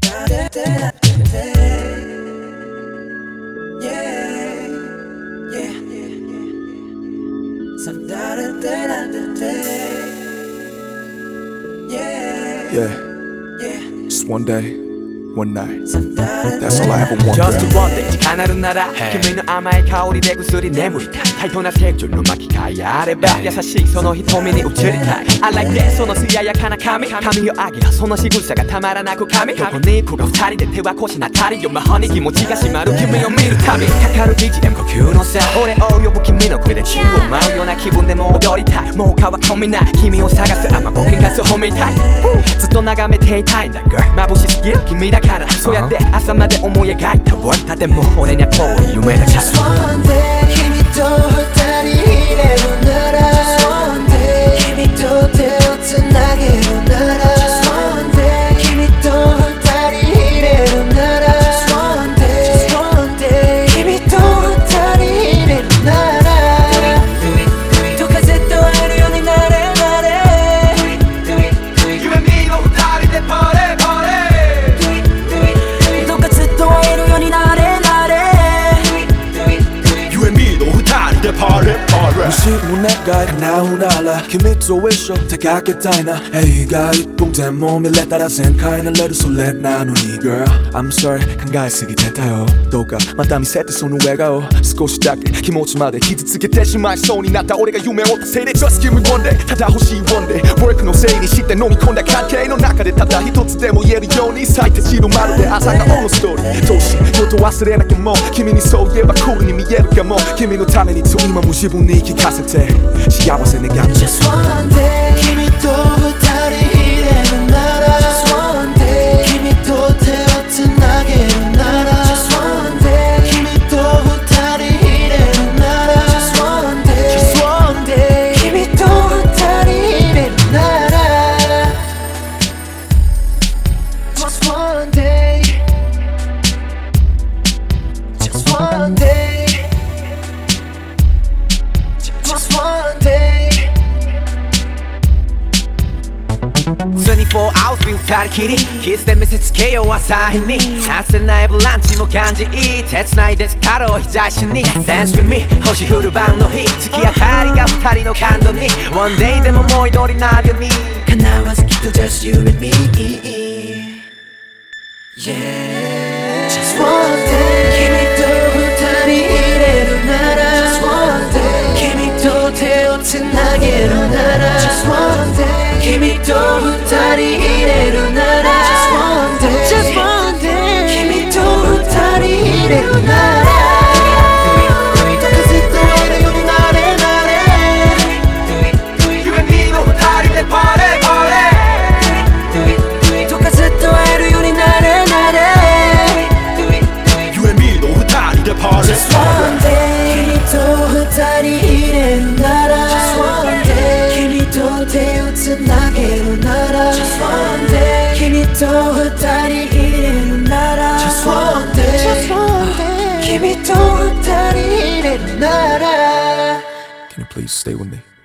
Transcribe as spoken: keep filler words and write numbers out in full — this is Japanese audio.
Yeah, just one day, one night. That's all I ever wanted. Just one day時間なるなら君の甘い香りでぐすり眠りたいタイトな成長の巻き替えあれば優しいその瞳に映りたい I like that その艶やかな髪髪を上げるその仕草がたまらなく髪どこに行くか二人で手は腰なたりよ魔法に気持ちが締まる君を見るたびかかる ビージーエム 呼吸のさ俺を呼ぶ君の声で宙を舞うような気分でも踊りたいもう乾き込みない君を探す甘ごけがす褒めたいずっと眺めていたいんだ girl 眩しすぎる君だからそうやって朝まで思い描いたわでも俺には遠い夢だから Just one day 君と二人いれるなら Just one day 君と手をつなげるなら Just one day 君と二人いれるなら Just one day Just one day 君と二人いれるならどっかずっと会えるようになれなれ You and me の二人でパレパレどっかずっと会えるようになれなれ You and me の二人でパレパレ 무시 내가 나훈알라 kimi to wish 다가겠다이나 A가 이쁜 내 몸에 따라 생각하는 레드 솔레 나누니 girl I'm sorry 한가해 쓰기 됐다요 도가 마담이 세트 손을 왜가오 少しだけ気持ちまで傷つけてしまいそうになった俺が夢を追ったせいで Just give me one day ただ欲しい one day Work のせいにして飲み込んだ関係の中でただ一つでも言えるように咲いて散るまるで朝顔のストーリーどうしようと忘れなきゃもう君にそう言えばクールに見えるかも君のためにと今も自分に言い聞かせて幸せ願う Just one day 君と二人いれるなら Just one day 君と手をつなげるなら Just one day 君と二人いれるなら Just one day Just one day 君と二人いれるなら Just one day Just one day Just one day twenty-four hours 二人きりキスで見せつけよう朝日に焦らないブランチも感じいい手繋いで力を日差しに Dance with me 星降る晩の日月明かりが二人の感動に One day でも思い通りなるように叶わずきっと Just you and me Yeah Just one day 君と二人いれるなら Just one day 君と手をつなげるなら Just one day 君と二人いれるなら Just one day Just one day 君と二人いれるならどっかずっと会えるようになれなれ You and me の二人でパレパレどっかずっと会えるようになれなれ You and me の二人でパレ Just one day 君と二人いれるなら Just one day 君と手をつなげるなら Just one day 君と二人いれるなら Just one day Just one day 君と二人いれるなら Can you please stay with me?